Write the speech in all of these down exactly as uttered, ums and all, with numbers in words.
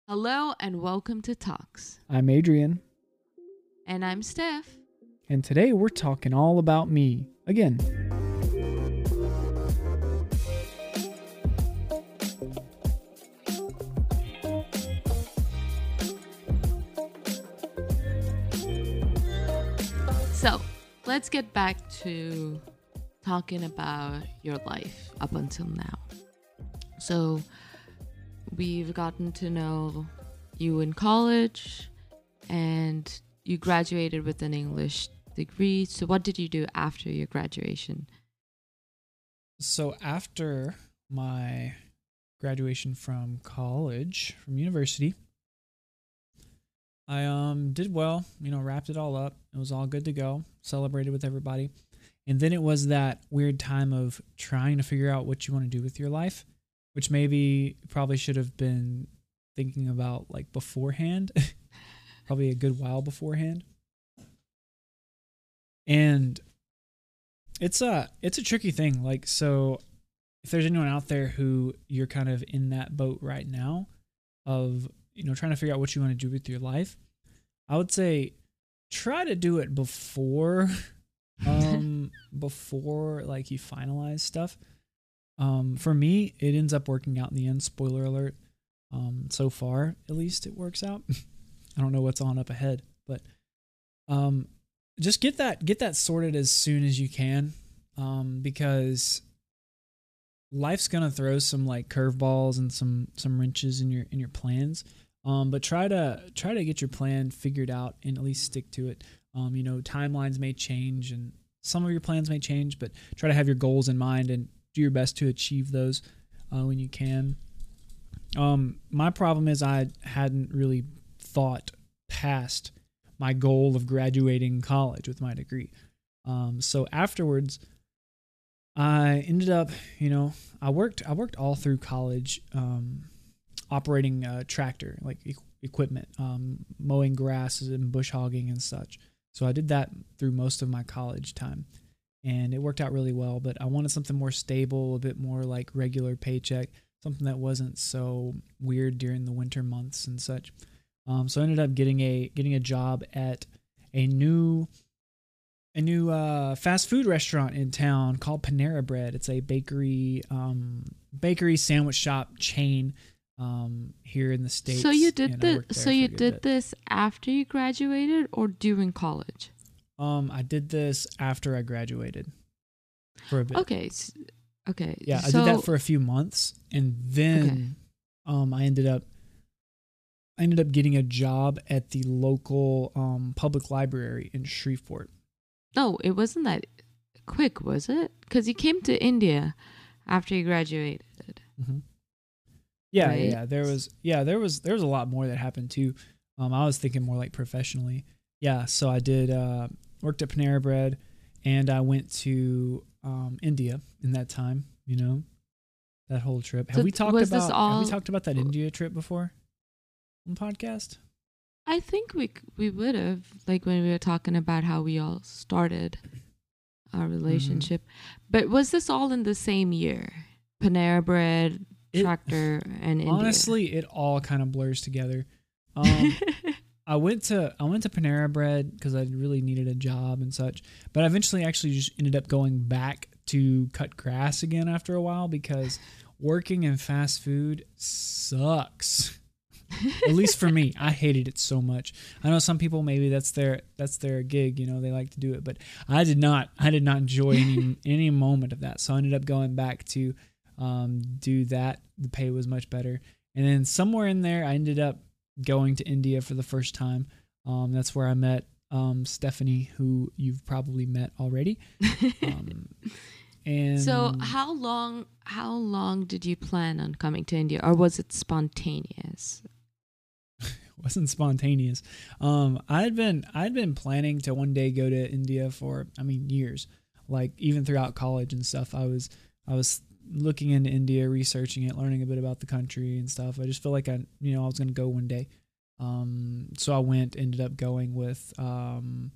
Hello and welcome to Talks. I'm Adrian. And I'm Steph. And today we're talking all about me. Again. So, let's get back to talking about your life up until now. So, we've gotten to know you in college and you graduated with an English degree. So what did you do after your graduation? So after my graduation from college, from university, I um did well, you know, wrapped it all up. It was all good to go, celebrated with everybody. And then it was that weird time of trying to figure out what you want to do with your life, which maybe probably should have been thinking about like beforehand, probably a good while beforehand. And it's a, it's a tricky thing. Like, so if there's anyone out there who you're kind of in that boat right now of, you know, trying to figure out what you want to do with your life, I would say try to do it before, um, before like you finalize stuff. Um, for me, it ends up working out in the end. Spoiler alert. Um, so far, at least it works out. I don't know what's on up ahead, but, um, just get that, get that sorted as soon as you can. Um, because life's going to throw some like curveballs and some, some wrenches in your, in your plans. Um, but try to, try to get your plan figured out and at least stick to it. Um, you know, timelines may change and some of your plans may change, but try to have your goals in mind and do your best to achieve those uh, when you can. Um, my problem is I hadn't really thought past my goal of graduating college with my degree. Um, so afterwards, I ended up, you know, I worked I worked all through college, um, operating a tractor, like e- equipment, um, mowing grass and bush hogging and such. So I did that through most of my college time. And it worked out really well, but I wanted something more stable, a bit more like regular paycheck, something that wasn't so weird during the winter months and such. Um, so I ended up getting a getting a job at a new a new uh, fast food restaurant in town called Panera Bread. It's a bakery um, bakery sandwich shop chain um, here in the States. So you did the so you did bit. this after you graduated or during college? Um, I did this after I graduated for a bit. Okay. Okay. Yeah, I so, did that for a few months, and then okay. um, I ended up I ended up getting a job at the local um, public library in Shreveport. No, it wasn't that quick, was it? Because you came to India after you graduated. Mm-hmm. Yeah, right? yeah, there was yeah there was there was a lot more that happened too. Um, I was thinking more like professionally. Yeah, so I did. Uh, Worked at Panera Bread, and I went to um, India in that time. You know, that whole trip. Have so we talked was about? This all, have we talked about that India trip before on the podcast? I think we we would have, like when we were talking about how we all started our relationship. Mm-hmm. But was this all in the same year? Panera Bread, it, Tractor, and India. Honestly, it all kind of blurs together. Um, I went to I went to Panera Bread because I really needed a job and such, but I eventually actually just ended up going back to cut grass again after a while because working in fast food sucks. At least for me, I hated it so much. I know some people maybe that's their that's their gig, you know, they like to do it, but I did not. I did not enjoy any any moment of that. So I ended up going back to um, do that. The pay was much better, and then somewhere in there, I ended up going to India for the first time. Um, that's where I met um, Stephanie, who you've probably met already. Um, and so how long how long did you plan on coming to India, or was it spontaneous? It wasn't spontaneous. Um, I'd been I'd been planning to one day go to India for I mean years, like even throughout college and stuff. I was I was looking into India, researching it, learning a bit about the country and stuff. I just feel like I, you know, I was going to go one day. Um, so I went, ended up going with, um,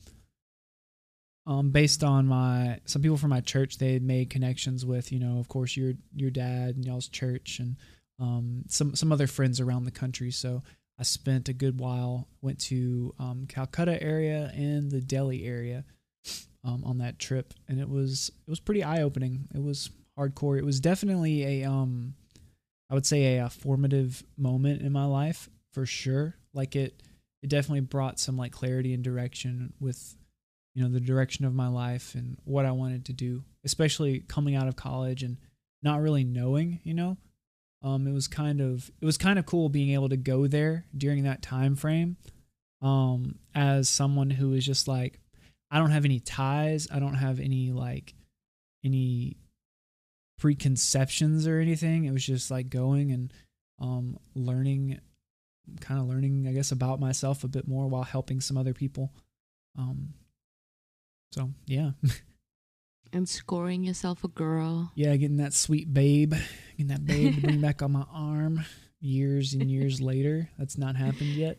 um, based on my, some people from my church, they had made connections with, you know, of course your, your dad and y'all's church and, um, some, some other friends around the country. So, I spent a good while, went to um, Calcutta area and the Delhi area um, on that trip. And it was, it was pretty eye opening. It was hardcore. It was definitely a, um, I would say a, a formative moment in my life for sure. Like it, it definitely brought some like clarity and direction with, you know, the direction of my life and what I wanted to do, especially coming out of college and not really knowing, you know. Um, it was kind of it was kind of cool being able to go there during that time frame, um, as someone who is just like, I don't have any ties, I don't have any like any preconceptions or anything. It was just like going and um, learning, kind of learning, I guess, about myself a bit more while helping some other people. Um, so yeah. And scoring yourself a girl. Yeah, getting that sweet babe, getting that babe to bring back on my arm years and years later. That's not happened yet.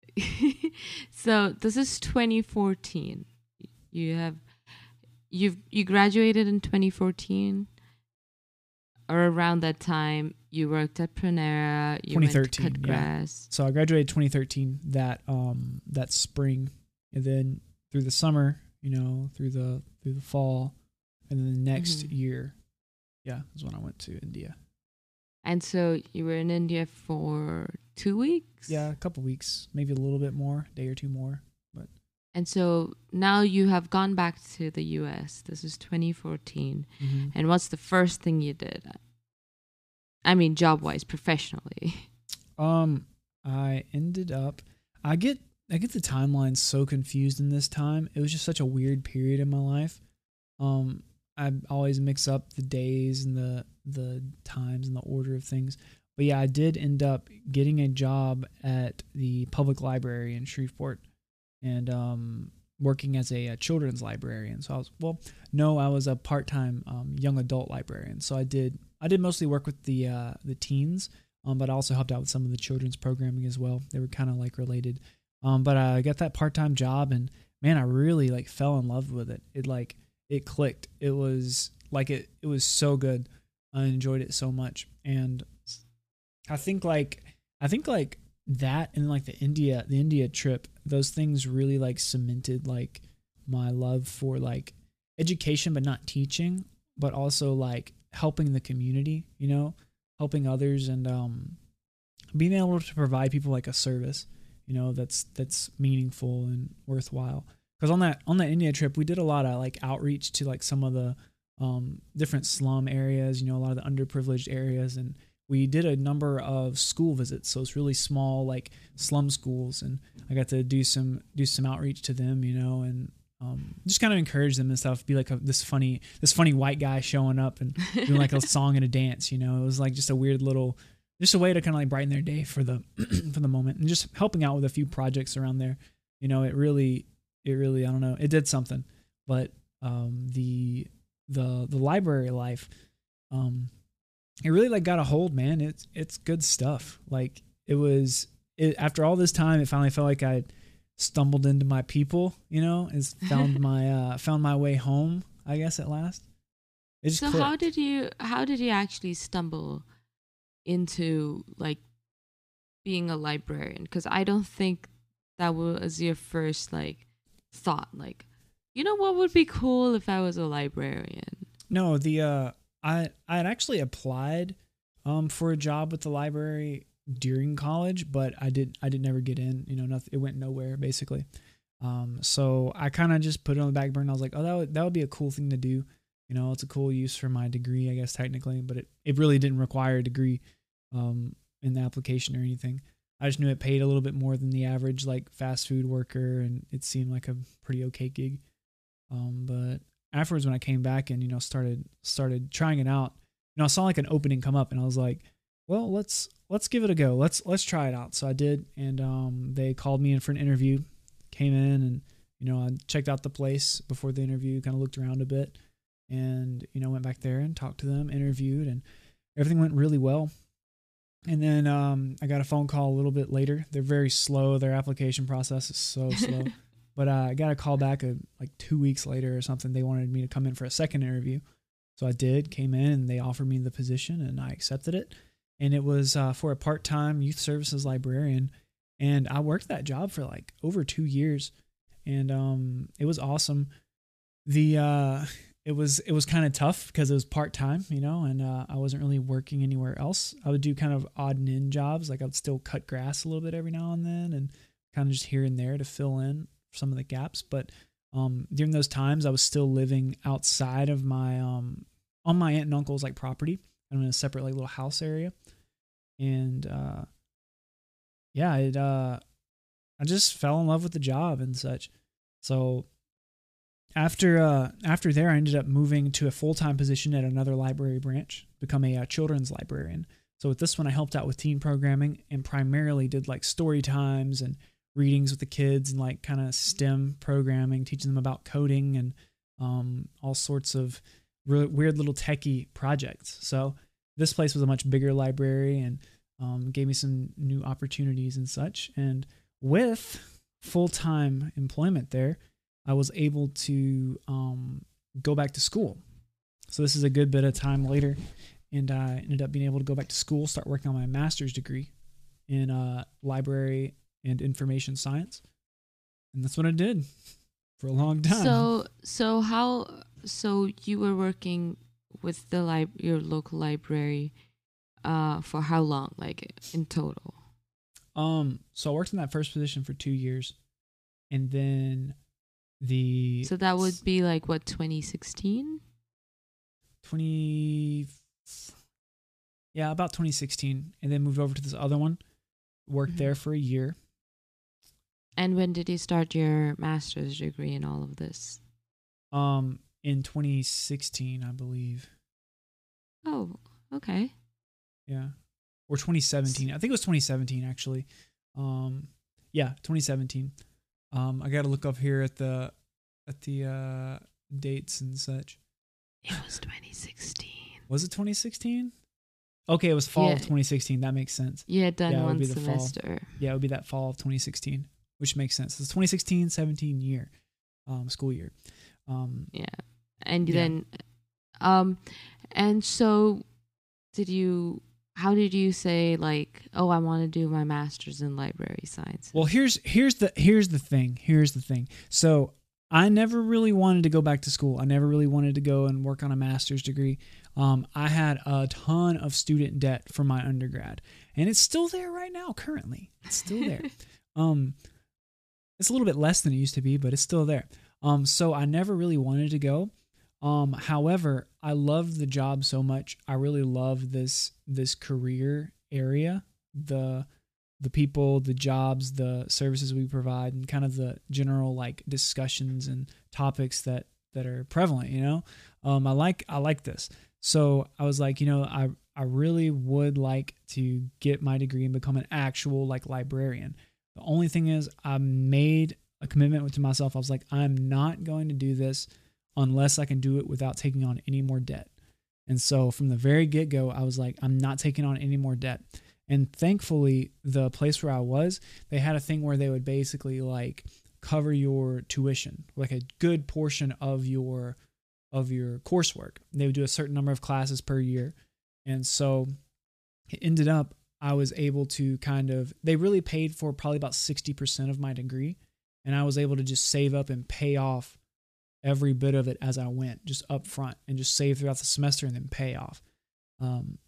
So this is twenty fourteen. You have you've you graduated in twenty fourteen, or around that time. You worked at Panera. You twenty went thirteen, to cut grass. Yeah. So I graduated twenty thirteen. That um that spring, and then through the summer, you know, through the through the fall. And then the next mm-hmm. year, yeah, is when I went to India. And so you were in India for two weeks? Yeah, a couple weeks, maybe a little bit more, a day or two more. But And so now you have gone back to the U S. This is twenty fourteen. Mm-hmm. And what's the first thing you did? I mean, job-wise, professionally. Um, I ended up, I get, I get the timeline so confused in this time. It was just such a weird period in my life. Um, I always mix up the days and the the times and the order of things. But yeah, I did end up getting a job at the public library in Shreveport and um, working as a, a children's librarian. So I was, well, no, I was a part-time um, young adult librarian. So I did I did mostly work with the uh, the teens, um, but I also helped out with some of the children's programming as well. They were kind of like related. Um, but I got that part-time job and man, I really like fell in love with it. It like It clicked. It was like it. It was so good. I enjoyed it so much, and I think like I think like that and like the India the India trip. Those things really like cemented like my love for like education, but not teaching, but also like helping the community. You know, helping others and um, being able to provide people like a service. You know, that's that's meaningful and worthwhile. Because on that on that India trip, we did a lot of like outreach to like some of the um, different slum areas, you know, a lot of the underprivileged areas, and we did a number of school visits. So it's really small like slum schools, and I got to do some do some outreach to them, you know, and um, just kind of encourage them and stuff. Be like a, this funny this funny white guy showing up and doing like a song and a dance, you know. It was like just a weird little, just a way to kind of like brighten their day for the for the moment, and just helping out with a few projects around there. You know, it really. It really, I don't know, it did something, but um, the the the library life, um, it really like got a hold, man. It's it's good stuff. Like it was, it, after all this time, it finally felt like I stumbled into my people, you know, and found my uh, found my way home, I guess at last. It just so clicked. how did you how did you actually stumble into like being a librarian? Because I don't think that was your first like thought, like, you know what would be cool if I was a librarian. No, the uh I I had actually applied um for a job with the library during college, but I did I did never get in, you know, nothing, it went nowhere basically. Um so I kind of just put it on the back burner. I was like, oh, that would that would be a cool thing to do. You know, it's a cool use for my degree, I guess technically, but it, it really didn't require a degree um in the application or anything. I just knew it paid a little bit more than the average like fast food worker, and it seemed like a pretty okay gig. Um, but afterwards, when I came back and you know started started trying it out, you know, I saw like an opening come up, and I was like, well, let's let's give it a go. Let's let's try it out. So I did, and um, they called me in for an interview. Came in, and you know, I checked out the place before the interview, kind of looked around a bit, and you know, went back there and talked to them, interviewed, and everything went really well. And then um, I got a phone call a little bit later. They're very slow. Their application process is so slow. But uh, I got a call back a, like two weeks later or something. They wanted me to come in for a second interview. So I did, came in, and they offered me the position, and I accepted it. And it was uh, for a part-time youth services librarian. And I worked that job for like over two years, and um, it was awesome. The uh, it was it was kind of tough because it was part time, you know, and uh, I wasn't really working anywhere else. I would do kind of odd and end jobs, like I'd still cut grass a little bit every now and then, and kind of just here and there to fill in some of the gaps. But um, during those times, I was still living outside of my um, on my aunt and uncle's like property. I'm in a separate like little house area, and uh, yeah, it uh, I just fell in love with the job and such. So after uh, after there, I ended up moving to a full time position at another library branch, become a uh, children's librarian. So with this one, I helped out with teen programming and primarily did like story times and readings with the kids and like kind of STEM programming, teaching them about coding and um, all sorts of really weird little techie projects. So this place was a much bigger library and um, gave me some new opportunities and such. And with full-time employment there, I was able to um, go back to school. So this is a good bit of time later, and I ended up being able to go back to school, start working on my master's degree in uh, library and information science. And that's what I did for a long time. So, so how, so you were working with the lib- your local library uh, for how long, like in total? Um, so I worked in that first position for two years, and then the so that would be like what, twenty sixteen? Twenty, yeah, about twenty sixteen, and then moved over to this other one. Worked mm-hmm. there for a year. And when did you start your master's degree in all of this? Um, in twenty sixteen, I believe. Oh, okay. Yeah. Or twenty seventeen. I think it was twenty seventeen actually. Um, yeah, twenty seventeen. Um, I got to look up here at the at the uh, dates and such. It was twenty sixteen. Was it twenty sixteen? Okay, it was fall yeah. of twenty sixteen. That makes sense. You had done yeah, one semester. Fall. Yeah, it would be that fall of twenty sixteen, which makes sense. It's twenty sixteen seventeen year, um, school year. Um, yeah, and yeah. then, um, and so, did you? How did you say like, oh, I want to do my master's in library science? Well, here's here's the here's the thing. Here's the thing. So I never really wanted to go back to school. I never really wanted to go and work on a master's degree. Um, I had a ton of student debt from my undergrad, and it's still there right now. Currently, it's still there. um, it's a little bit less than it used to be, but it's still there. Um, so I never really wanted to go. Um, however, I loved the job so much. I really love this this career area, the the people, the jobs, the services we provide, and kind of the general like discussions and topics that that are prevalent. You know, um, I like I like this. So I was like, you know, I I really would like to get my degree and become an actual like librarian. The only thing is, I made a commitment to myself. I was like, I'm not going to do this unless I can do it without taking on any more debt. And so from the very get-go, I was like, I'm not taking on any more debt. And thankfully, the place where I was, they had a thing where they would basically like cover your tuition, like a good portion of your of your coursework. They would do a certain number of classes per year. And so it ended up, I was able to kind of, they really paid for probably about sixty percent of my degree. And I was able to just save up and pay off every bit of it as I went, just up front, and just save throughout the semester and then pay off. Um,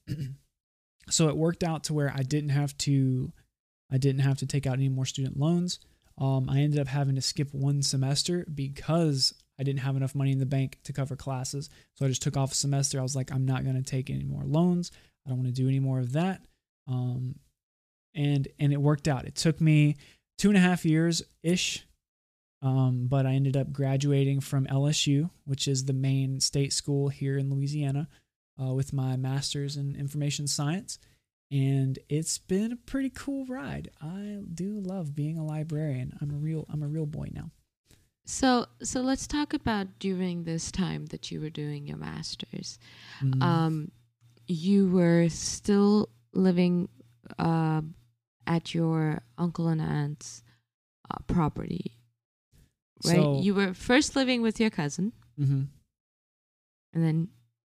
so it worked out to where I didn't have to, I didn't have to take out any more student loans. Um, I ended up having to skip one semester because I didn't have enough money in the bank to cover classes. So I just took off a semester. I was like, I'm not going to take any more loans. I don't want to do any more of that. Um, and, and it worked out. It took me two and a half years ish. Um, but I ended up graduating from L S U, which is the main state school here in Louisiana, uh, with my master's in information science. And it's been a pretty cool ride. I do love being a librarian. I'm a real, I'm a real boy now. So, so let's talk about during this time that you were doing your master's. Mm-hmm. Um, you were still living uh, at your uncle and aunt's uh, property. Right, so, you were first living with your cousin, mm-hmm. and then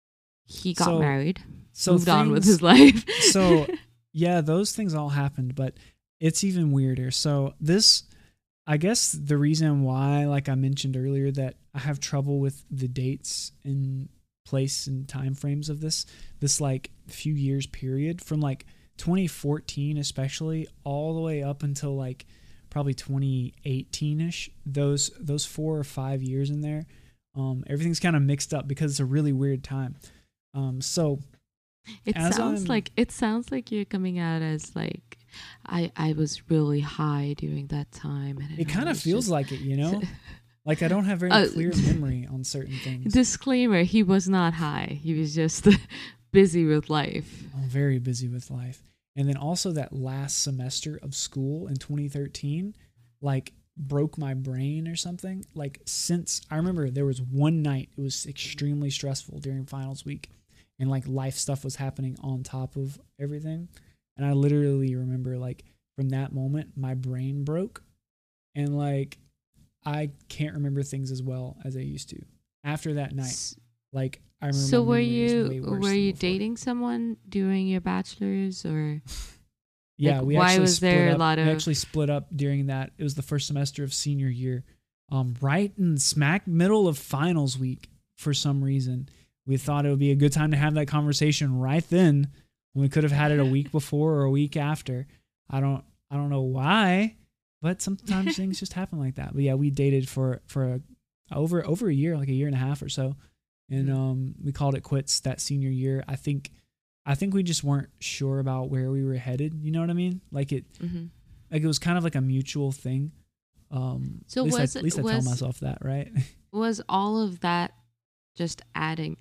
he got so, married, so moved things, on with his life. So, yeah, those things all happened, but it's even weirder. So this, I guess the reason why, like I mentioned earlier, that I have trouble with the dates and place and time frames of this, this like few years period from like twenty fourteen, especially all the way up until like probably twenty eighteen ish, those, those four or five years in there. Um, everything's kind of mixed up because it's a really weird time. Um, so it as sounds I'm- like, it sounds like you're coming out as like, I, I was really high during that time. And it kind I of was feels just- like it, you know, like I don't have very Uh, clear memory on certain things. Disclaimer, he was not high. He was just busy with life. I'm very busy with life. And then also that last semester of school in twenty thirteen, like broke my brain or something. Like since I remember there was one night, it was extremely stressful during finals week and like life stuff was happening on top of everything. And I literally remember like from that moment, my brain broke and like, I can't remember things as well as I used to after that night. S- Like I remember. So my were memory is way you worse were than you before. dating someone during your bachelor's or? Yeah, Like, we why actually was split there a up. lot We of- actually split up during that. It was the first semester of senior year, um, right in smack middle of finals week. For some reason, we thought it would be a good time to have that conversation right then, when we could have had it a week before or a week after. I don't, I don't know why, but sometimes things just happen like that. But yeah, we dated for for a, over over a year, like a year and a half or so, and um, we called it quits that senior year. I think. I think we just weren't sure about where we were headed. You know what I mean? Like it, Mm-hmm. like it was kind of like a mutual thing. Um, So at least, was I, it- at least I tell was- myself that, right? Was all of that just adding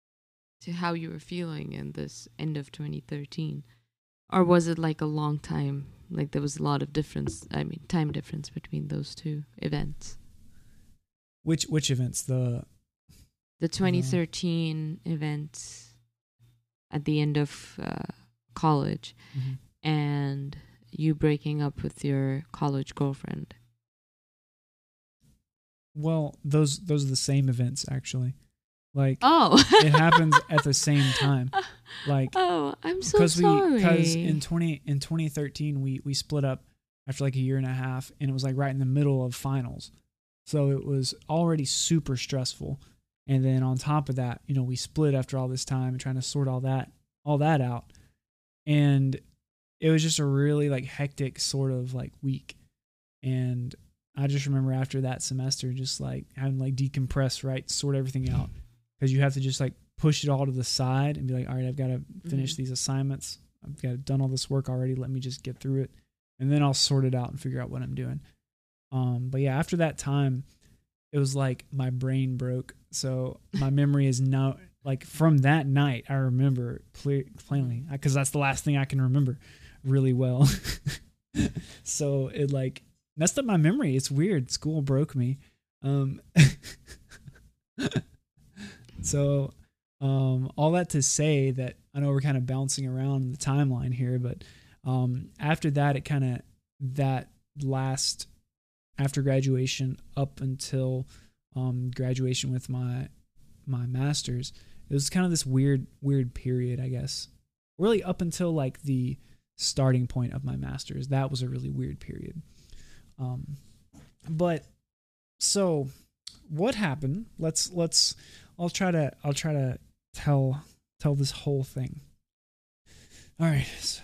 to how you were feeling in this end of twenty thirteen? Or was it like a long time? Like there was a lot of difference, I mean, time difference between those two events. which which events? The The twenty thirteen event at the end of uh, college mhm. and you breaking up with your college girlfriend. well, those those are the same events actually. Like Oh. it happens at the same time. Like Oh, I'm so because we sorry. because in twenty in twenty thirteen we we split up after like a year and a half, and it was like right in the middle of finals, so it was already super stressful. And then on top of that, you know, we split after all this time and trying to sort all that all that out, and it was just a really like hectic sort of like week. And I just remember after that semester, just like having to like decompress, right, sort everything out, because you have to just like push it all to the side and be like, all right, I've got to finish Mhm. these assignments. I've got done all this work already. Let me just get through it, and then I'll sort it out and figure out what I'm doing. Um, but yeah, after that time, it was like my brain broke. So my memory is now like from that night. I remember ple- plainly because that's the last thing I can remember really well. So it like messed up my memory. It's weird. School broke me. Um, so um, all that to say that I know we're kind of bouncing around the timeline here, but um, after that, it kind of that last after graduation up until um, graduation with my my master's, it was kind of this weird weird period, I guess. Really up until like the starting point of my master's, that was a really weird period. Um, but so what happened? Let's let's I'll try to I'll try to tell tell this whole thing. All right. So,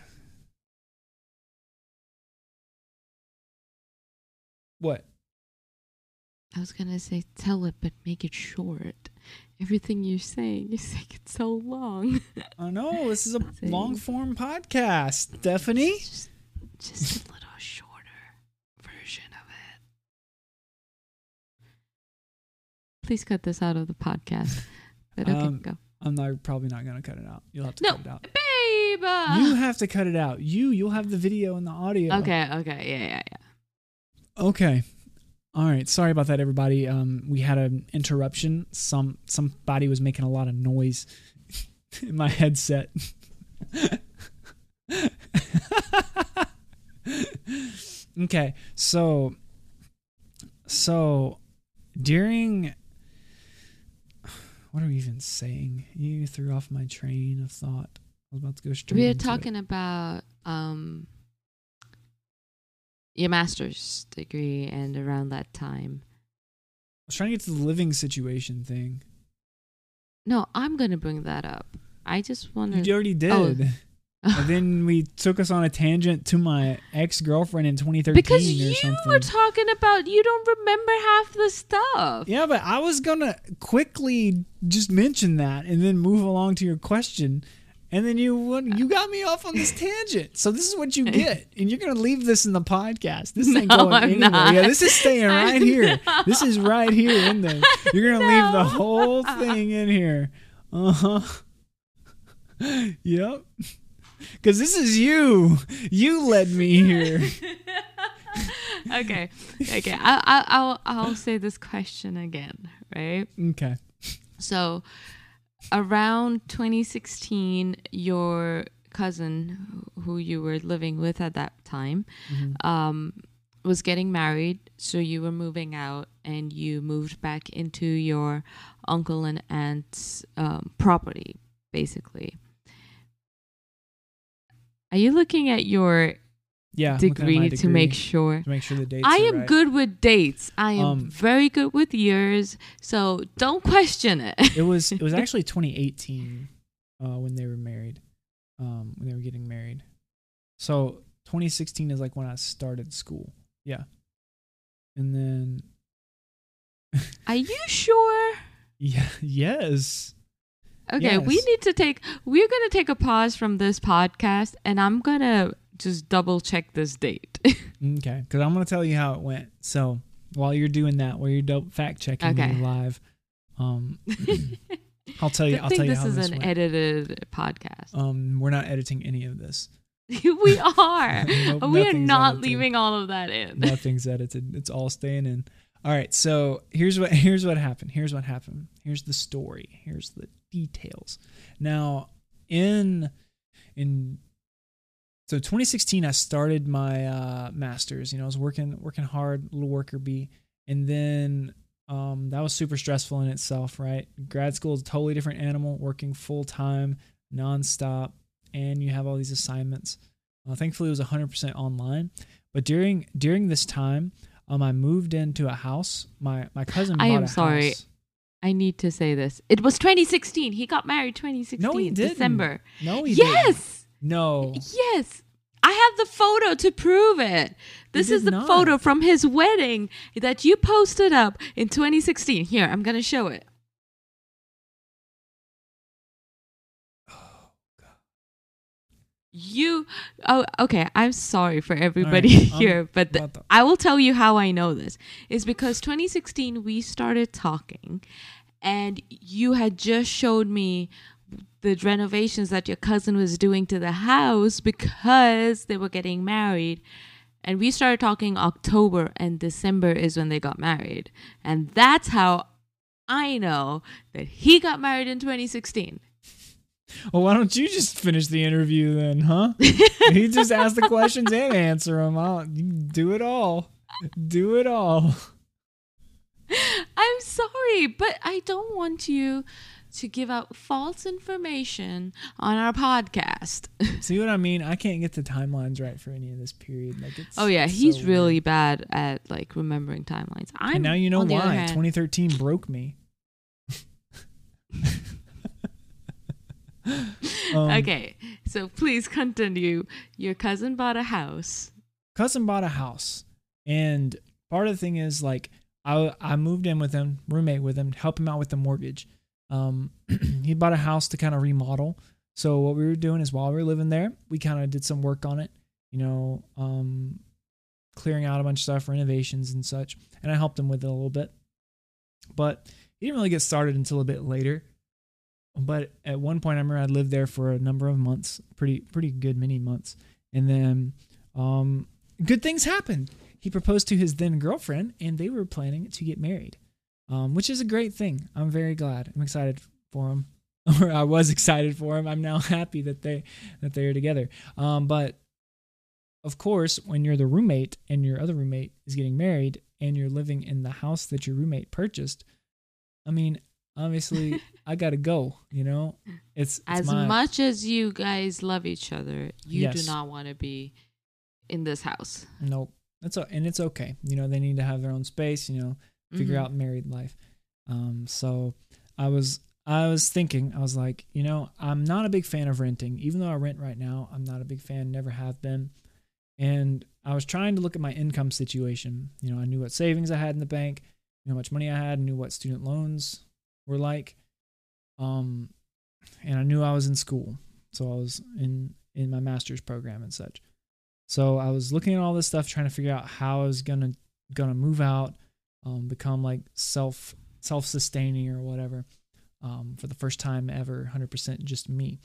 what? I was gonna say tell it, but make it short. Everything you're saying is like it's so long. Oh no, this is a Same. long form podcast, Stephanie. just, just a little shorter version of it. Please cut this out of the podcast. But okay, Um, go. I'm not probably not gonna cut it out. You'll have to No, cut it out. babe. You have to cut it out. You you'll have the video and the audio. Okay, okay, yeah, yeah, yeah. Okay. All right. Sorry about that, everybody. Um, we had an interruption. Some somebody was making a lot of noise in my headset. Okay. So so during what are we even saying? You threw off my train of thought. I was about to go straight. We were into it. talking about um your master's degree, and around that time. I was trying to get to the living situation thing. No, I'm gonna bring that up. I just want to. You already did. Oh. And then we took us on a tangent to my ex-girlfriend in twenty thirteen because or you something. were talking about you don't remember half the stuff. Yeah, but I was gonna quickly just mention that and then move along to your question, and then you you got me off on this tangent. So this is what you get, and you're gonna leave this in the podcast. This ain't No, going I'm anywhere. not. Yeah, this is staying right I'm here. not. This is right here in there. You're gonna leave the No. whole thing in here. Uh huh. Yep. Because this is you. You led me here. Okay, okay. I, I, I'll I'll say this question again, right? Okay. So, around twenty sixteen, your cousin, who you were living with at that time, Mm-hmm. um, was getting married. So you were moving out, and you moved back into your uncle and aunt's um, property, basically. Are you looking at your Yeah. I'm looking at my degree, to degree make sure? to make sure the dates. I are am right. good with dates. I am Um, very good with years, so don't question it. It was it was actually twenty eighteen uh, when they were married, um, when they were getting married. So twenty sixteen is like when I started school. Yeah, and then Are you sure? yeah, yes, Okay, we Yes. need to take. We're gonna take a pause from this podcast, and I'm gonna just double check this date. okay, because I'm gonna tell you how it went. So while you're doing that, while you're double fact checking Okay. me live, um, I'll tell you. Good I'll thing tell you this how is this an went. edited podcast. Um, we're not editing any of this. We are. Nope, we are nothing's not edited. leaving all of that in. Nothing's edited. It's all staying in. All right. So here's what here's what happened. Here's what happened. Here's the story. Here's the details. Now, in in so twenty sixteen, I started my uh, master's. You know, I was working working hard, little worker bee, and then um, that was super stressful in itself. Right, grad school is a totally different animal. Working full time, nonstop, and you have all these assignments. Uh, thankfully, it was one hundred percent online. But during during this time, um, I moved into a house. My my cousin I bought am a sorry. house. I need to say this. It was twenty sixteen. He got married twenty sixteen. No, he didn't. December. No, he didn't. Yes. No. Yes. I have the photo to prove it. This did is the not. photo from his wedding that you posted up in twenty sixteen. Here, I'm going to show it. You, oh, okay. I'm sorry for everybody All right, um, here, but the- what the- I will tell you how I know this. Is because twenty sixteen we started talking, and you had just showed me the renovations that your cousin was doing to the house because they were getting married. And we started talking October, and December is when they got married. And that's how I know that he got married in twenty sixteen. Well, why don't you just finish the interview then, huh? He just ask the questions and answer them. I'll, you do it all. Do it all. I'm sorry, but I don't want you to give out false information on our podcast. See what I mean? I can't get the timelines right for any of this period. Like it's. Oh yeah, it's he's so really weird. bad at like remembering timelines. I'm And now you know on the other why. hand- twenty thirteen broke me. Um, Okay, so please continue. Your cousin bought a house. Cousin bought a house, and part of the thing is like I I moved in with him, roommate with him, to help him out with the mortgage. Um, he bought a house to kind of remodel. So what we were doing is while we were living there, we kind of did some work on it, you know, um, clearing out a bunch of stuff, renovations and such, and I helped him with it a little bit. But he didn't really get started until a bit later. But at one point, I remember I lived there for a number of months, pretty pretty good many months, and then um, good things happened. He proposed to his then girlfriend, and they were planning to get married, um, which is a great thing. I'm very glad. I'm excited for him, or I was excited for him. I'm now happy that they that they are together. Um, but of course, when you're the roommate and your other roommate is getting married, and you're living in the house that your roommate purchased, I mean, obviously, I gotta go. You know, it's, it's As my, much as you guys love each other, you Yes. do not want to be in this house. Nope. That's a, and it's okay. You know, they need to have their own space, you know, figure Mm-hmm. out married life. Um, so I was I was thinking, I was like, you know, I'm not a big fan of renting. Even though I rent right now, I'm not a big fan, never have been. And I was trying to look at my income situation. You know, I knew what savings I had in the bank, knew how much money I had, knew what student loans were like. Um, and I knew I was in school. So I was in in my master's program and such. So I was looking at all this stuff, trying to figure out how I was gonna gonna move out, um, become like self self sustaining or whatever, um, for the first time ever, one hundred percent just me.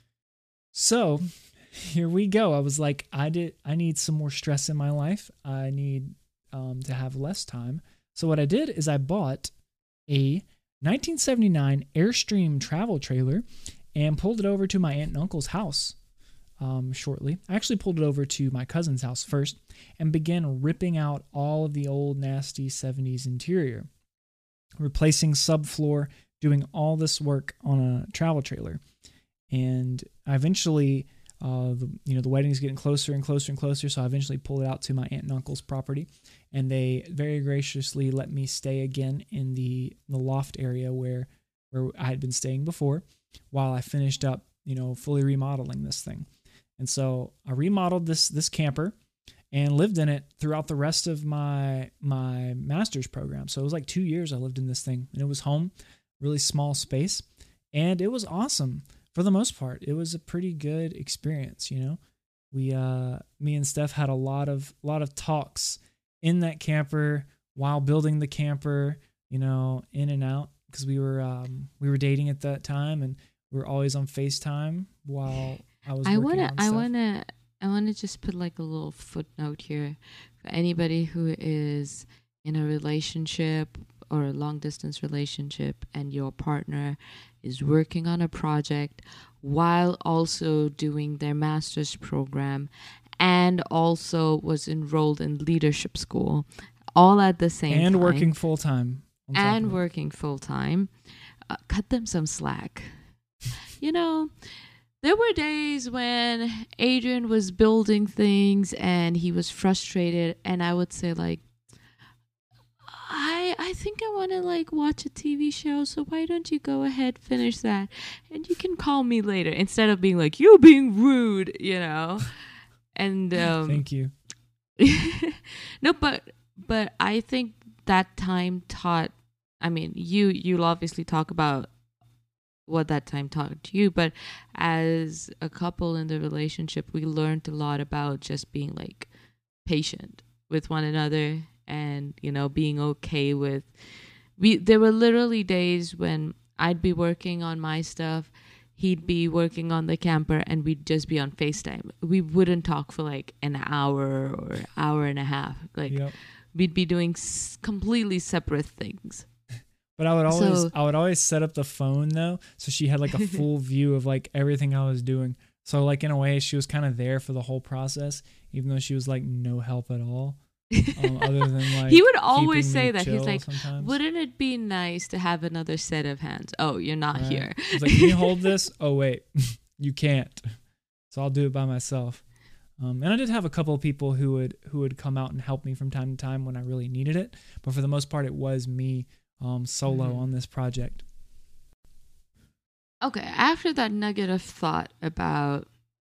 So here we go. I was like, I did. I need some more stress in my life. I need um, to have less time. So what I did is I bought a nineteen seventy-nine Airstream travel trailer and pulled it over to my aunt and uncle's house. Um, shortly, I actually pulled it over to my cousin's house first and began ripping out all of the old nasty seventies interior, replacing subfloor, doing all this work on a travel trailer. And I eventually, uh, the, you know, the wedding's getting closer and closer and closer, so I eventually pulled it out to my aunt and uncle's property, and they very graciously let me stay again in the the loft area where where I had been staying before, while I finished up, you know, fully remodeling this thing. And so I remodeled this this camper and lived in it throughout the rest of my my master's program. So it was like two years I lived in this thing, and it was home, really small space, and it was awesome for the most part. It was a pretty good experience, you know. We uh me and Steph had a lot of lot of talks in that camper while building the camper, you know, in and out, because we were um we were dating at that time, and we were always on FaceTime while I was I working wanna, on I stuff. wanna, I wanna just put like a little footnote here for anybody who is in a relationship or a long distance relationship, and your partner is working on a project while also doing their master's program, and also was enrolled in leadership school, all at the same and time, working full time and working full time. Uh, cut them some slack. You know, there were days when Adrian was building things and he was frustrated, and I would say like, I I think I want to like watch a T V show, so why don't you go ahead, finish that, and you can call me later, instead of being like, you're being rude, you know. And um Thank you. no, but but I think that time taught, I mean, you you'll obviously talk about what that time taught to you, but as a couple in the relationship, we learned a lot about just being like patient with one another, and, you know, being okay with, we there were literally days when I'd be working on my stuff, he'd be working on the camper, and we'd just be on FaceTime. We wouldn't talk for like an hour or hour and a half. Like, Yep. we'd be doing s- completely separate things. But I would always So- I would always set up the phone though, so she had like a full view of like everything I was doing. So like in a way she was kind of there for the whole process, even though she was like no help at all. Um, other than like He would always keeping say me that. He's chill like, sometimes. wouldn't it be nice to have another set of hands? Oh, you're not Right. here. It's like, can you hold this? Oh wait, you can't. So I'll do it by myself. Um, and I did have a couple of people who would who would come out and help me from time to time when I really needed it. But for the most part, it was me um, solo Mhm. on this project. Okay, after that nugget of thought about,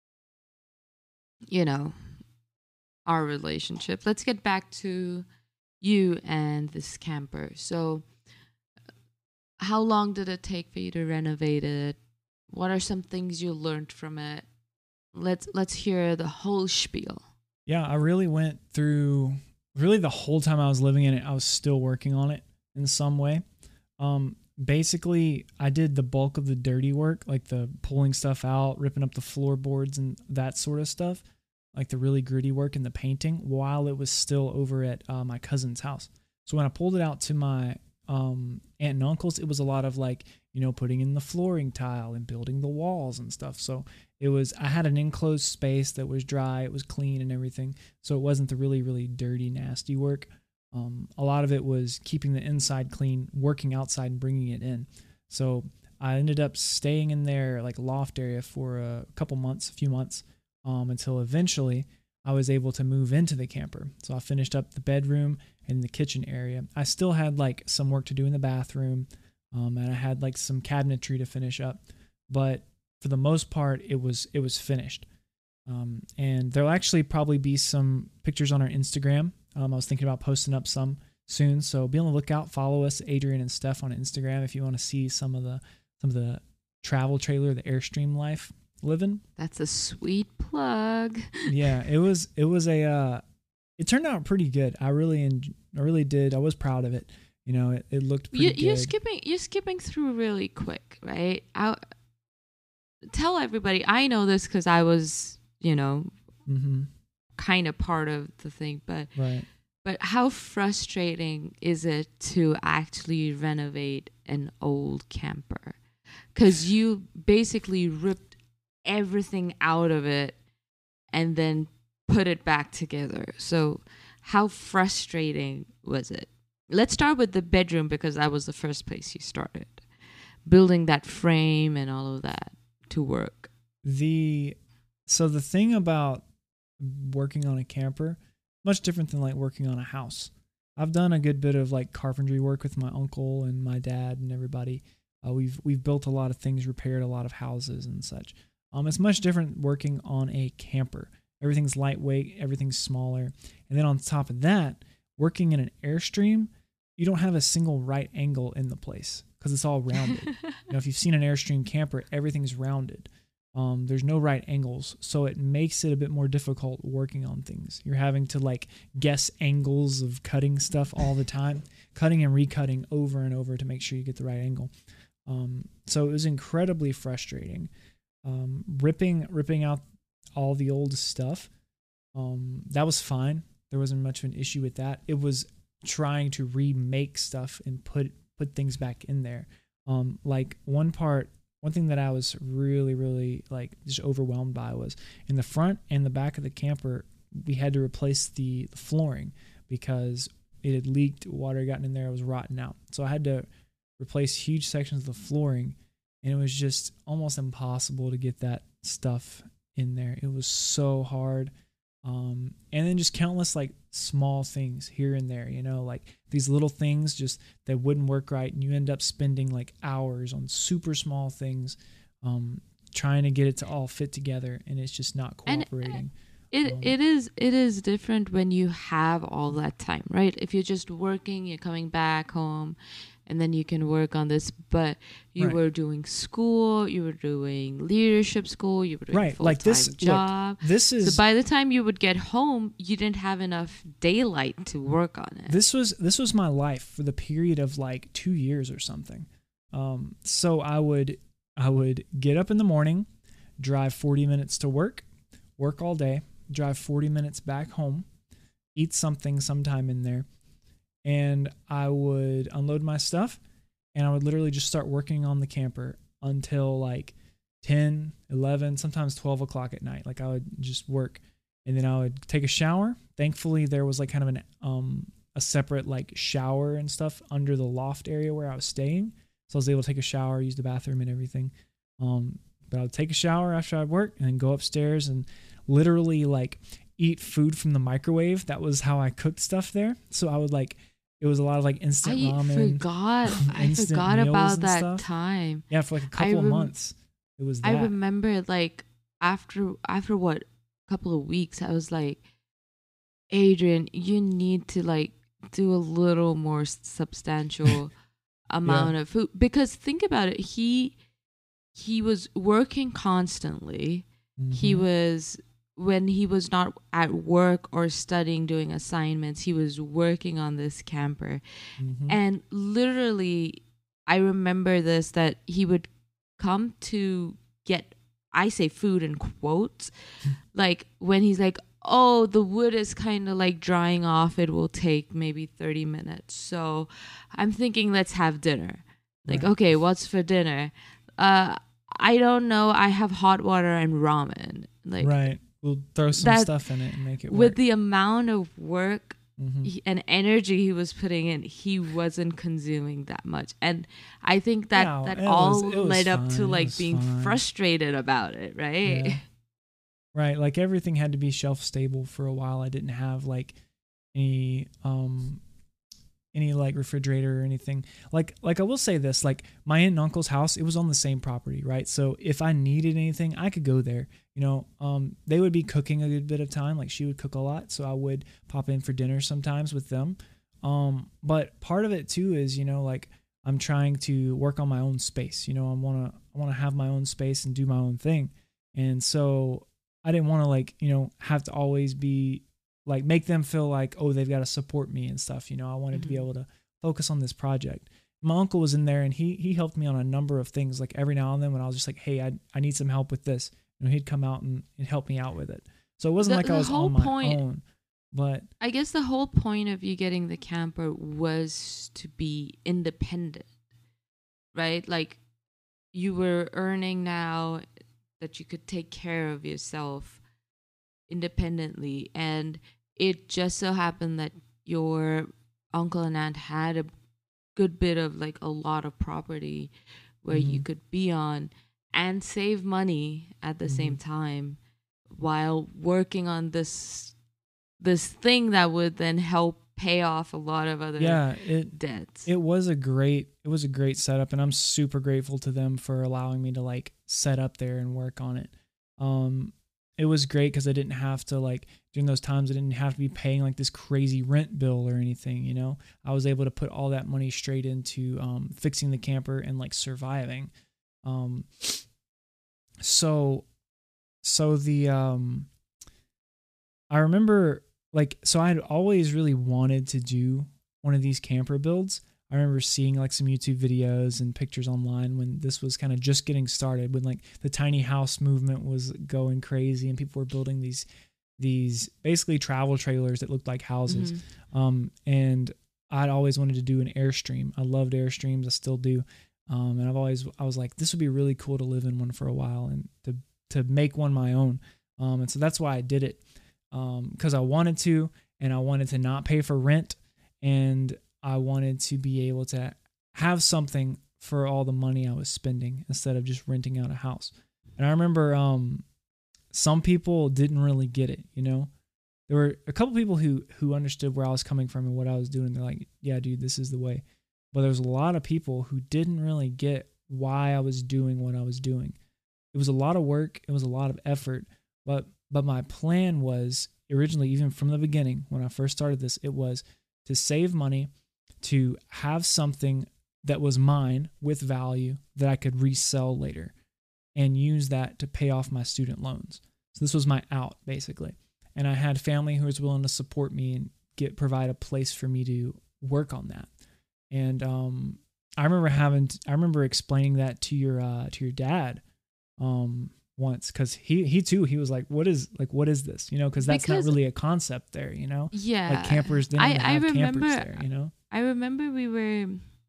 you know, our relationship, let's get back to you and this camper. So, how long did it take for you to renovate it? What are some things you learned from it? Let's let's hear the whole spiel. Yeah, I really went through really the whole time I was living in it. I was still working on it in some way. Um, basically, I did the bulk of the dirty work, like the pulling stuff out, ripping up the floorboards and that sort of stuff, like the really gritty work and the painting, while it was still over at uh, my cousin's house. So when I pulled it out to my um, aunt and uncle's, it was a lot of like, you know, putting in the flooring tile and building the walls and stuff. So it was, I had an enclosed space that was dry, it was clean and everything. So it wasn't the really, really dirty, nasty work. Um, a lot of it was keeping the inside clean, working outside and bringing it in. So I ended up staying in their like loft area for a couple months, a few months, um, until eventually I was able to move into the camper. So I finished up the bedroom and the kitchen area. I still had like some work to do in the bathroom, um, and I had like some cabinetry to finish up, but for the most part, it was it was finished. Um, and there'll actually probably be some pictures on our Instagram. Um, I was thinking about posting up some soon, so be on the lookout. Follow us, Adrian and Steph, on Instagram if you want to see some of the some of the travel trailer, the Airstream life living. That's a sweet plug. Yeah, it was it was a uh, it turned out pretty good. I really en- I really did. I was proud of it. You know, it, it looked pretty you, good. You're skipping you're skipping through really quick, right? I tell everybody. I know this because I was, you know, mm-hmm. kind of part of the thing, but right. But how frustrating is it to actually renovate an old camper? Because you basically ripped everything out of it and then put it back together. So how frustrating was it? Let's start with the bedroom, because that was the first place you started. Building that frame and all of that to work. The so the thing about working on a camper, much different than like working on a house. I've done a good bit of like carpentry work with my uncle and my dad and everybody. Uh, we've we've built a lot of things, repaired a lot of houses and such. Um, it's much different working on a camper. Everything's lightweight, everything's smaller, and then on top of that, working in an Airstream, you don't have a single right angle in the place because it's all rounded. You know, if you've seen an Airstream camper, everything's rounded. Um, there's no right angles, so it makes it a bit more difficult working on things. You're having to like guess angles of cutting stuff all the time, cutting and recutting over and over to make sure you get the right angle. Um, so it was incredibly frustrating. Um, ripping ripping out all the old stuff, um, that was fine. There wasn't much of an issue with that. It was trying to remake stuff and put put things back in there. Um, like one part. One thing that I was really, really like just overwhelmed by was in the front and the back of the camper, we had to replace the, the flooring because it had leaked, water had gotten in there, it was rotten out. So I had to replace huge sections of the flooring, and it was just almost impossible to get that stuff in there. It was so hard. Um, and then just countless like small things here and there, you know, like these little things just that wouldn't work right. And you end up spending like hours on super small things, um, trying to get it to all fit together. And it's just not cooperating. And it, um, it is, it is different when you have all that time, right? If you're just working, you're coming back home, and then you can work on this, but you right. were doing school, you were doing leadership school, you were doing right. a full-time like this, job. Look, this is so by the time you would get home, you didn't have enough daylight to work on it. This was this was my life for the period of like two years or something. Um, so I would I would get up in the morning, drive forty minutes to work, work all day, drive forty minutes back home, eat something sometime in there, and I would unload my stuff, and I would literally just start working on the camper until like ten, eleven, sometimes twelve o'clock at night. Like I would just work, and then I would take a shower. Thankfully, there was like kind of an um a separate like shower and stuff under the loft area where I was staying. So I was able to take a shower, use the bathroom and everything. Um, but I would take a shower after I'd work and then go upstairs and literally like eat food from the microwave. That was how I cooked stuff there. So I would like, it was a lot of like instant I ramen. Forgot. I forgot about that stuff. time. Yeah, for like a couple rem- of months. It was that. I remember like after after what a couple of weeks, I was like, Adrian, you need to like do a little more substantial amount yeah. of food, because think about it. He he was working constantly. Mm-hmm. He was when he was not at work or studying, doing assignments, he was working on this camper. Mm-hmm. And literally, I remember this, that he would come to get, I say food in quotes, like when he's like, oh, the wood is kind of like drying off, it will take maybe thirty minutes. So I'm thinking, let's have dinner. Like, right. Okay, what's for dinner? Uh, I don't know. I have hot water and ramen. Like, right. We'll throw some that, stuff in it and make it work. With the amount of work mm-hmm. he, and energy he was putting in, he wasn't consuming that much. And I think that, yeah, that all was, led fine. up to like being fine. frustrated about it, right? Yeah. right? Like everything had to be shelf stable for a while. I didn't have like any um any like refrigerator or anything. Like like I will say this, like my aunt and uncle's house, it was on the same property, right? So if I needed anything, I could go there. You know, um they would be cooking a good bit of time. Like she would cook a lot, so I would pop in for dinner sometimes with them. Um but part of it too is, you know, like I'm trying to work on my own space. You know, I want to I want to have my own space and do my own thing. And so I didn't want to like, you know, have to always be like make them feel like, oh, they've got to support me and stuff. You know, I wanted mm-hmm. to be able to focus on this project. My uncle was in there and he he helped me on a number of things. Like every now and then when I was just like, hey, I I need some help with this, you know, he'd come out and, and help me out with it. So it wasn't the, like I was on my point, own. But I guess the whole point of you getting the camper was to be independent, right? Like you were earning now that you could take care of yourself independently, and it just so happened that your uncle and aunt had a good bit of like a lot of property where mm-hmm. you could be on and save money at the mm-hmm. same time while working on this this thing that would then help pay off a lot of other yeah, it, debts. It was a great it was a great setup, and I'm super grateful to them for allowing me to like set up there and work on it. Um It was great because I didn't have to like during those times I didn't have to be paying like this crazy rent bill or anything, you know. I was able to put all that money straight into um, fixing the camper and like surviving. Um, so, so the um, I remember like so I had always really wanted to do one of these camper builds. I remember seeing like some YouTube videos and pictures online when this was kind of just getting started, when like the tiny house movement was going crazy and people were building these these basically travel trailers that looked like houses. Mm-hmm. Um, and I'd always wanted to do an Airstream. I loved Airstreams. I still do. Um, and I've always, I was like, this would be really cool to live in one for a while and to, to make one my own. Um, and so that's why I did it. Um, cause I wanted to, and I wanted to not pay for rent, and I wanted to be able to have something for all the money I was spending instead of just renting out a house. And I remember um, some people didn't really get it, you know? There were a couple people who who understood where I was coming from and what I was doing. They're like, yeah, dude, this is the way. But there was a lot of people who didn't really get why I was doing what I was doing. It was a lot of work. It was a lot of effort. But but my plan was originally, even from the beginning, when I first started this, it was to save money, to have something that was mine with value that I could resell later and use that to pay off my student loans. So this was my out, basically. And I had family who was willing to support me and get provide a place for me to work on that. And um, I remember having, to, I remember explaining that to your uh, to your dad um, once, because he he too he was like, what is like what is this? You know, because that's not really a concept there. You know, yeah, like campers didn't I, have I remember, campers there. You know, I remember we were,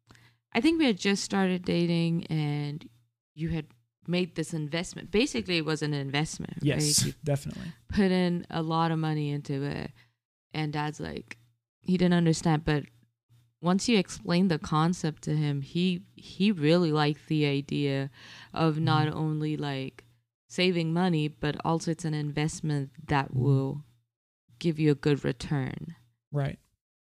I think we had just started dating, and you had made this investment. Basically, it was an investment. Yes, right? You definitely. Put in a lot of money into it, and Dad's like, he didn't understand. But once you explained the concept to him, he he really liked the idea of not mm-hmm. only like saving money, but also it's an investment that mm-hmm. will give you a good return. Right.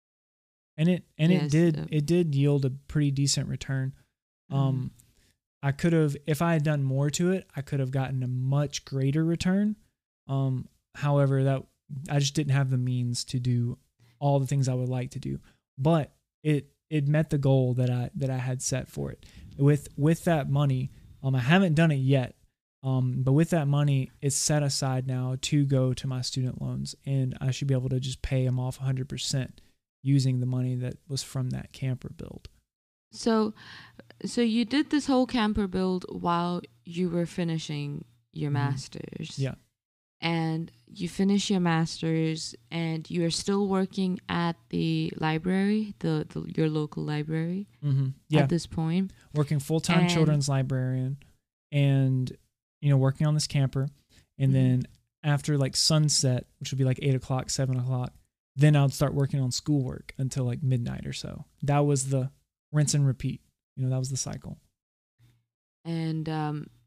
And it and yes, it did uh, it did yield a pretty decent return. Um mm-hmm. I could have, if I had done more to it, I could have gotten a much greater return. Um however, that I just didn't have the means to do all the things I would like to do. But it it met the goal that I that I had set for it. With with that money, um I haven't done it yet. Um, but with that money, it's set aside now to go to my student loans, and I should be able to just pay them off one hundred percent using the money that was from that camper build. So, so you did this whole camper build while you were finishing your mm-hmm. master's. Yeah. And you finish your master's, and you are still working at the library, the, the your local library. Mm-hmm. Yeah. At this point, working full-time and children's librarian, and you know, working on this camper. And mm-hmm. then after like sunset, which would be like eight o'clock, seven o'clock, then I would start working on schoolwork until like midnight or so. That was the rinse and repeat. You know, that was the cycle. And um,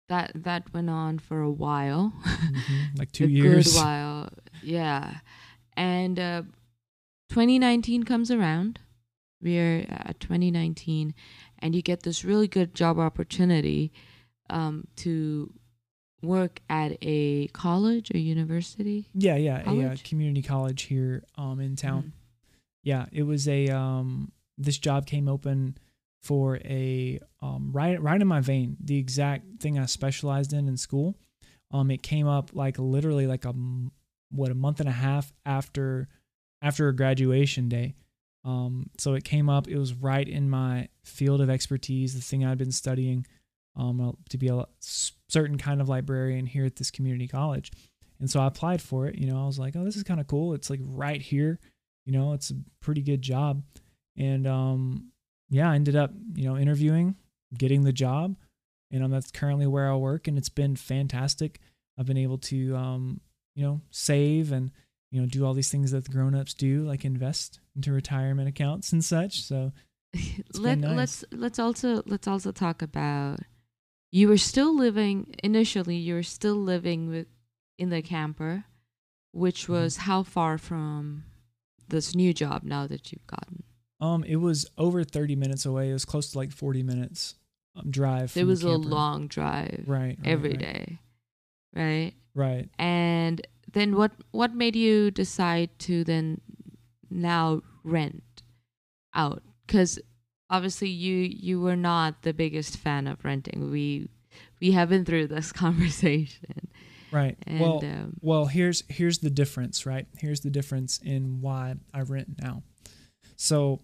that that went on for a while. Mm-hmm. Like two a years. good while. Yeah. And uh, twenty nineteen comes around. We're at twenty nineteen, and you get this really good job opportunity um, to work at a college or university. Yeah, yeah, a, uh College? community college here um in town. Mm. Yeah, it was a um this job came open for a um right right in my vein, the exact thing I specialized in in school. Um it came up like literally like a m- what a month and a half after after a graduation day. Um so it came up, it was right in my field of expertise, the thing I'd been studying um to be a certain kind of librarian here at this community college. And so I applied for it. You know, I was like, oh, this is kind of cool. It's like right here. You know, it's a pretty good job. And um, yeah, I ended up, you know, interviewing, getting the job. And um, that's currently where I work. And it's been fantastic. I've been able to, um, you know, save and, you know, do all these things that the grown-ups do, like invest into retirement accounts and such. So it's Let, been nice. let's let's also let's also talk about, you were still living initially you were still living with in the camper, which was how far from this new job now that you've gotten? Um, it was over thirty minutes away. It was close to like forty minutes um, drive. It from was the a camper. long drive, right, right every right. day, right? Right. And then what what made you decide to then now rent out? Because obviously you you were not the biggest fan of renting. We we have been through this conversation. Right. And, well, um, well, here's here's the difference, right? Here's the difference in why I rent now. So,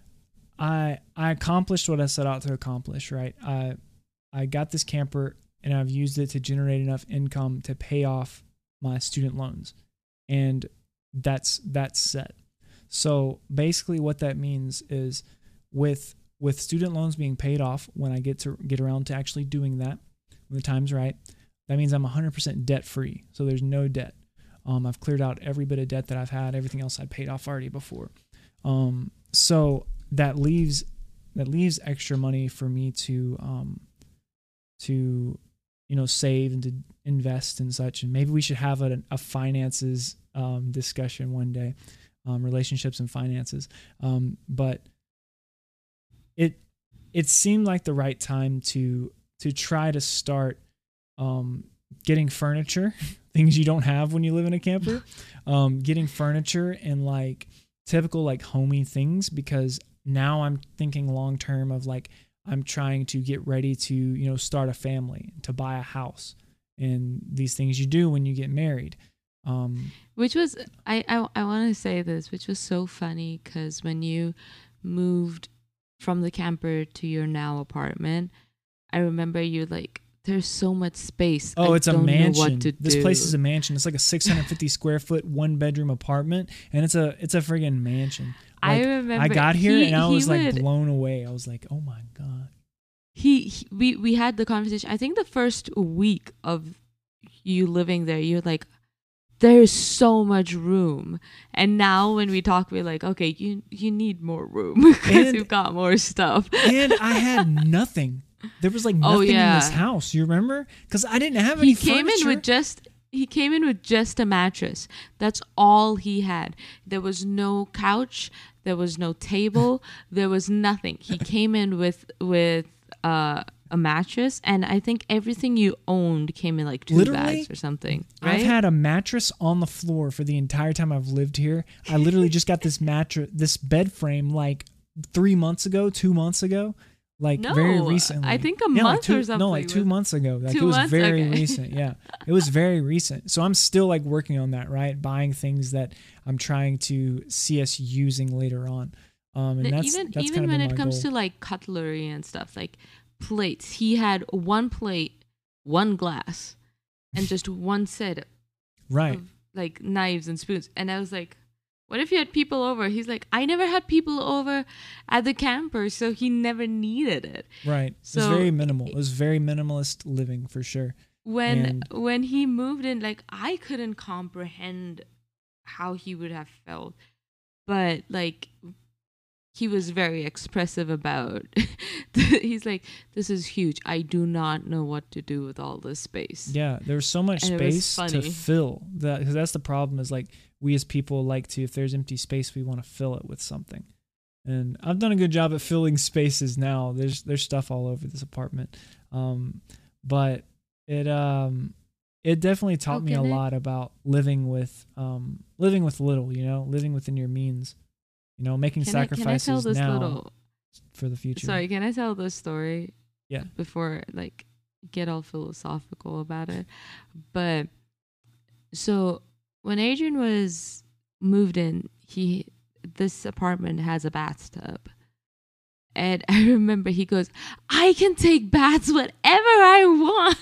I I accomplished what I set out to accomplish, right? I I got this camper and I've used it to generate enough income to pay off my student loans, and that's that's set. So basically, what that means is, with with student loans being paid off, when I get to get around to actually doing that, when the time's right, that means I'm one hundred percent debt free. So there's no debt. Um, I've cleared out every bit of debt that I've had. Everything else I paid off already before. Um, so that leaves that leaves extra money for me to um, to you know save and to invest and such. And maybe we should have a, a finances um, discussion one day, um, relationships and finances. Um, but it it seemed like the right time to to try to start um, getting furniture, things you don't have when you live in a camper, um, getting furniture and like typical like homey things, because now I'm thinking long term of like I'm trying to get ready to, you know, start a family, to buy a house, and these things you do when you get married. Um, which was, I, I, I want to say this, which was so funny because when you moved from the camper to your now apartment, I remember you like, there's so much space. Oh, I it's a don't mansion. Know what to this do. place is a mansion. It's like a six hundred fifty square foot, one bedroom apartment, and it's a it's a friggin' mansion. Like, I remember I got here he, and I was like would, blown away. I was like, oh my god. He, he we we had the conversation. I think the first week of you living there, you're like, there's so much room. And now when we talk, we're like, okay, you you need more room because you've got more stuff. And I had nothing. There was like nothing oh, yeah. in this house. You remember? Because I didn't have any he came furniture. in with just he came in with just a mattress. That's all he had. There was no couch. There was no table. There was nothing. He came in with with uh, a mattress, and I think everything you owned came in like two Literally, bags or something. Right? I've had a mattress on the floor for the entire time I've lived here. I literally just got this mattress, this bed frame, like three months ago, two months ago. Like no, very recently. I think a yeah, month like two, or something. No, like two months ago. Like two it was months? very Okay. recent. Yeah. It was very recent. So I'm still like working on that, right? Buying things that I'm trying to see us using later on. Um and that's even that's even kind of when been it my comes goal. to like cutlery and stuff, like plates. He had one plate, one glass, and just one set right. of like knives and spoons. And I was like, what if you had people over? He's like, I never had people over at the camper, so he never needed it. Right. So it was very minimal. It was very minimalist living for sure. When And- when he moved in, like I couldn't comprehend how he would have felt. But like he was very expressive about. He's like, this is huge. I do not know what to do with all this space. Yeah, there's so much And it was space funny. to fill. That because that's the problem. Is like we as people like to, if there's empty space, we want to fill it with something. And I've done a good job at filling spaces now. There's there's stuff all over this apartment, um, but it um it definitely taught Oh, me a can it- lot about living with um living with little. You know, living within your means. You know, making Can I, can I sacrifices tell this now little? for the future. Sorry, can I tell this story? Yeah. Before like get all philosophical about it, but so when Adrian was moved in, he this apartment has a bathtub. And I remember he goes, I can take baths whenever I want.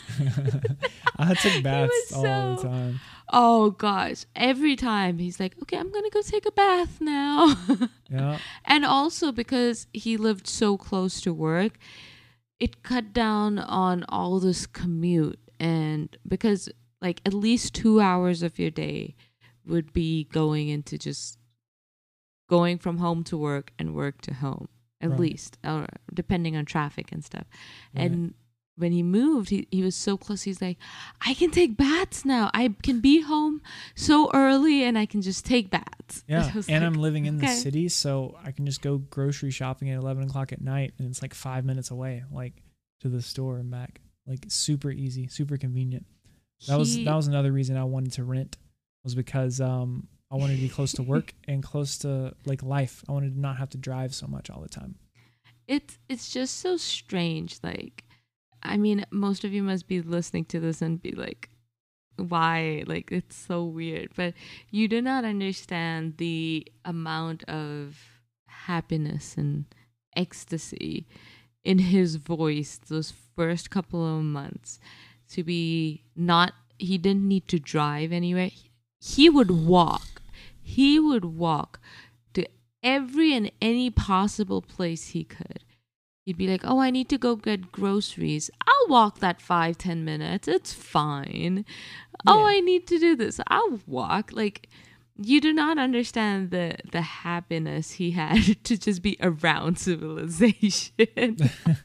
I took baths was all the so- time. Oh gosh. Every time he's like, okay, I'm going to go take a bath now. Yeah. And also because he lived so close to work, it cut down on all this commute. And because like at least two hours of your day would be going into just going from home to work and work to home, at Right. least, or depending on traffic and stuff. Right. And when he moved, he, he was so close. He's like, I can take baths now. I can be home so early and I can just take baths. Yeah, I was and like, I'm living in the okay. city, so I can just go grocery shopping at eleven o'clock at night, and it's like five minutes away, like to the store and back. Like super easy, super convenient. That was He- that was another reason I wanted to rent, was because um I wanted to be close to work and close to like life. I wanted to not have to drive so much all the time. It's it's just so strange. Like, I mean, most of you must be listening to this and be like, why? Like, it's so weird. But you do not understand the amount of happiness and ecstasy in his voice those first couple of months. To be not, he didn't need to drive anywhere. He would walk. He would walk to every and any possible place he could. He'd be like, oh, I need to go get groceries. I'll walk that five, ten minutes. It's fine. Oh, Yeah. I need to do this. I'll walk. Like, you do not understand the, the happiness he had to just be around civilization.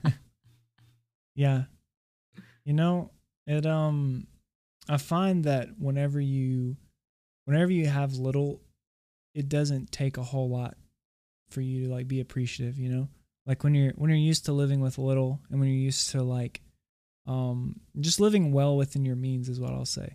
Yeah. You know, it um I find that whenever you whenever you have little, it doesn't take a whole lot for you to like be appreciative, you know? Like when you're when you're used to living with little, and when you're used to like um just living well within your means is what I'll say.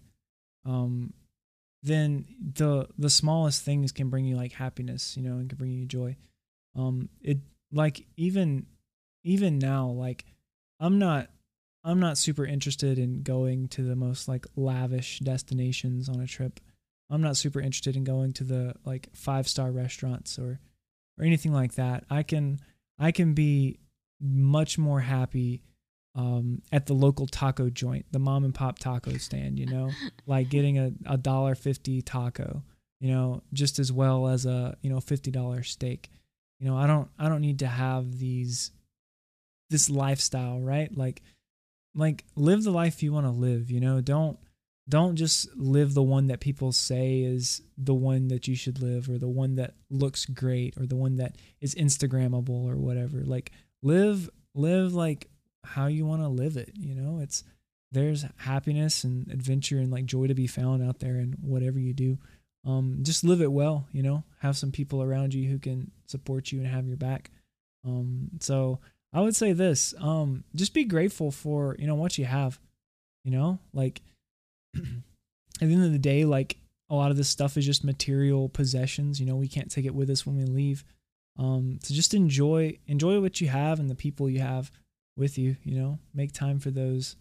Um then the the smallest things can bring you like happiness, you know, and can bring you joy. Um it like even even now, like I'm not I'm not super interested in going to the most like lavish destinations on a trip. I'm not super interested in going to the like five-star restaurants or or anything like that. I can I can be much more happy um, at the local taco joint, the mom and pop taco stand, you know, like getting a, a dollar fifty taco, you know, just as well as a, you know, fifty dollar steak. You know, I don't I don't need to have these this lifestyle, right? Like like live the life you want to live, you know. Don't don't just live the one that people say is the one that you should live, or the one that looks great, or the one that is Instagrammable or whatever. Like live live like how you want to live it, you know. It's there's happiness and adventure and like joy to be found out there in whatever you do. Um just live it well, you know. Have some people around you who can support you and have your back. Um so I would say this, um, just be grateful for, you know, what you have, you know, like at the end of the day, like a lot of this stuff is just material possessions, you know, we can't take it with us when we leave. Um, so just enjoy, enjoy what you have and the people you have with you, you know, make time for those,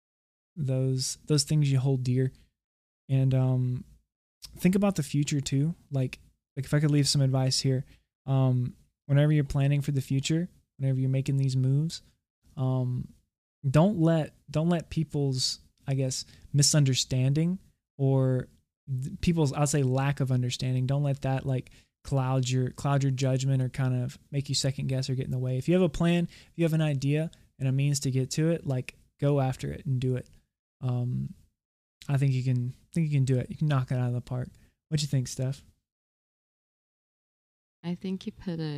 those, those things you hold dear. And, um, think about the future too. Like, like if I could leave some advice here, um, whenever you're planning for the future, whenever you're making these moves, um, don't let don't let people's, I guess, misunderstanding or th- people's, I'll say, lack of understanding. Don't let that like cloud your cloud your judgment or kind of make you second guess or get in the way. If you have a plan, if you have an idea and a means to get to it, like go after it and do it. Um, I think you can I think you can do it. You can knock it out of the park. What do you think, Steph? I think you put it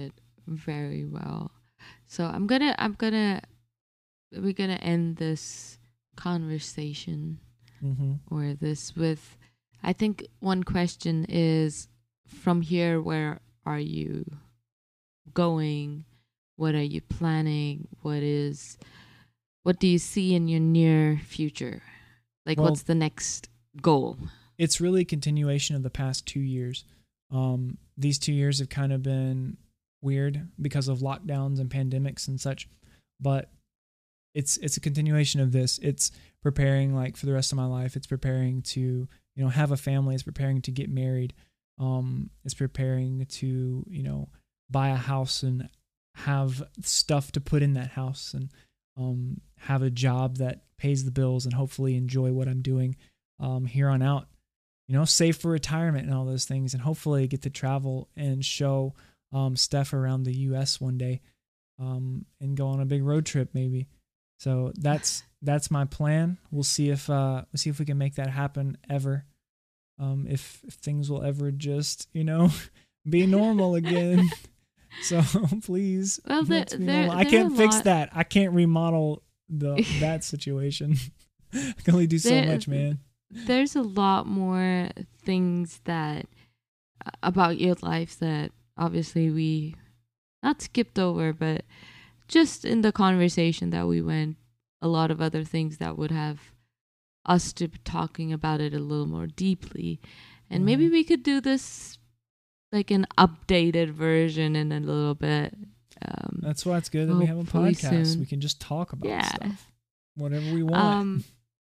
very well. So I'm gonna, I'm gonna, we're gonna end this conversation Mm-hmm. or this with, I think one question is, from here, where are you going? What are you planning? What is, what do you see in your near future? Like, Well, what's the next goal? It's really a continuation of the past two years. Um, these two years have kind of been weird because of lockdowns and pandemics and such, but it's it's a continuation of this. It's preparing like for the rest of my life. It's preparing to, you know, have a family. It's preparing to get married. Um, it's preparing to, you know, buy a house and have stuff to put in that house, and um, have a job that pays the bills, and hopefully enjoy what I'm doing um, here on out. You know, save for retirement and all those things, and hopefully get to travel and show um, Steph around the U S one day, um, and go on a big road trip maybe. So that's that's my plan. We'll see if uh, we'll see if we can make that happen ever. Um, if, if things will ever just, you know, be normal again. So please, Well, there, let's be there, normal. I there can't are a fix lot- that. I can't remodel the that situation. I can only do so There- much, man. There's a lot more things that uh, about your life that obviously we not skipped over, but just in the conversation that we went, a lot of other things that would have us to be talking about it a little more deeply. And maybe Mhm. we could do this like an updated version in a little bit. Um, That's why it's good that we have a hopefully podcast. soon. We can just talk about Yeah. stuff, whatever we want. Um,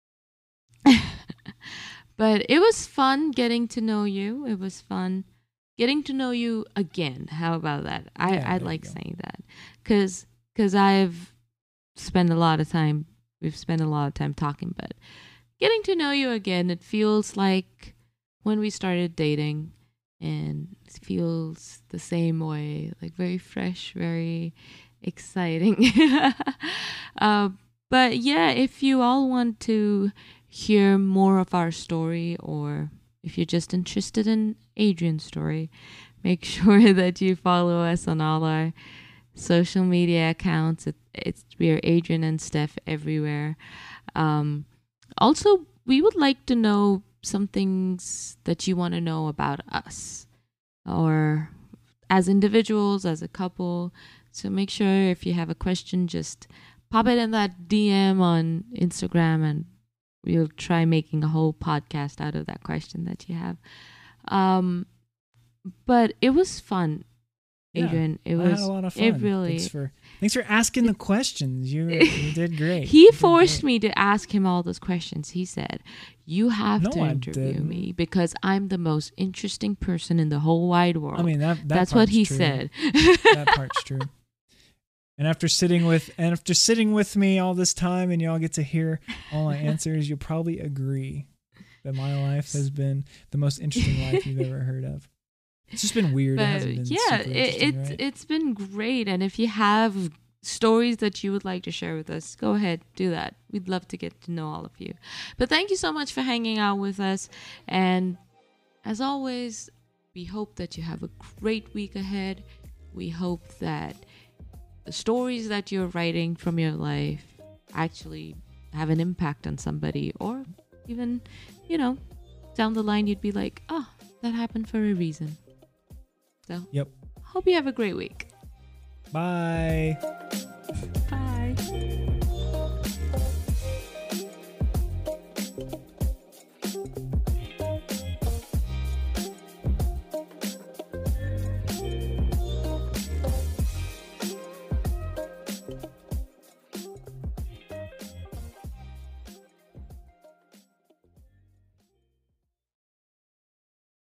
but it was fun getting to know you. It was fun getting to know you again. How about that? I, Yeah, I there like you go. saying that because because I've spent a lot of time. We've spent a lot of time talking, but getting to know you again, it feels like when we started dating, and it feels the same way, like very fresh, very exciting. uh, but yeah, if you all want to hear more of our story, or if you're just interested in Adrian's story, make sure that you follow us on all our social media accounts. It, it's we're Adrian and Steph everywhere. Um, also, we would like to know some things that you want to know about us, or as individuals, as a couple. So make sure if you have a question, just pop it in that D M on Instagram, and we'll try making a whole podcast out of that question that you have. Um, but it was fun, Yeah, Adrian. It I was had a lot of fun. it really. Thanks for thanks for asking the questions. You you did great. He You did forced great. me to ask him all those questions. He said, "You have No, to I interview didn't. me because I'm the most interesting person in the whole wide world." I mean that, that that's what part's he true. said. That part's true. And after sitting with and after sitting with me all this time, and y'all get to hear all my answers, you'll probably agree that my life has been the most interesting life you've ever heard of. It's just been weird. It But hasn't been yeah, super it, interesting, it's right? it's been great. And if you have stories that you would like to share with us, go ahead, do that. We'd love to get to know all of you. But thank you so much for hanging out with us. And as always, we hope that you have a great week ahead. We hope that the stories that you're writing from your life actually have an impact on somebody, or even, you know, down the line you'd be like, oh, that happened for a reason. So, Yep. hope you have a great week. Bye. Bye.